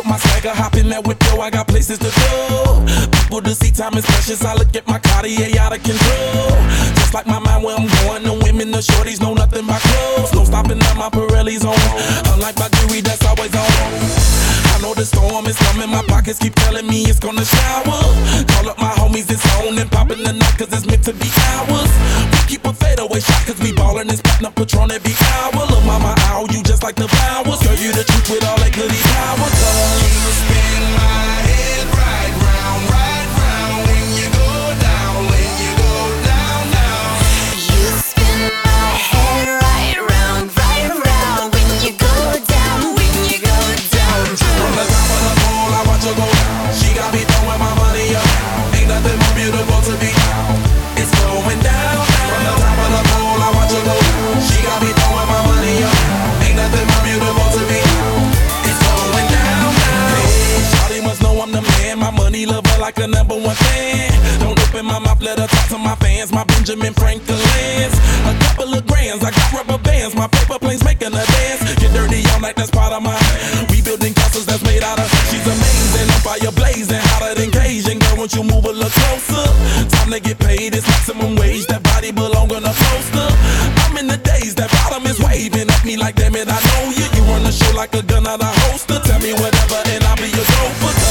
with my swagger, hop in that whip, yo, I got places to go. People to see, time is precious. I look at my Cartier out of control. Just like my mind where I'm going, the women, the shorties know nothing but clothes. No stopping at my Pirelli's on. Unlike my jewelry, that's always on. I know the storm is coming, my pockets keep telling me it's gonna shower. Call up my homies, it's on and popping the night, cause it's meant to be ours. We keep a fadeaway shot, cause we ballin' this platinum Patron every hour. Look, mama, ow, you just like the flowers. Girl, you the truth with all that goody power. You spin my head right round when you go down, when you go down, down. You spin my head right round when you go down, when you go down. From the top of the pole, I watch her go down. She got me throwing my money up. Ain't nothing more beautiful to be. It's going down. From the top of the pole, I watch her go down. She got me throwing my money up. Ain't nothing more beautiful to be. It's going down. Hey, shawty must know I'm the man. My money lover like a #1 fan. Don't open my mouth, let her talk to my fans. My Benjamin Franklin's. A couple of grands, I got rubber bands. My paper planes making a dance. Get dirty all night, that's part of my. We building castles that's made out of. She's amazing, on fire blazing, hotter than Cajun. Girl, won't you move a little closer? Time to get paid, it's maximum wage. That body belong on a poster. I'm in the days, that bottom is waving at me like, damn it, I know you. You run the show like a gun out of holster. Tell me whatever and I'll be your gopher.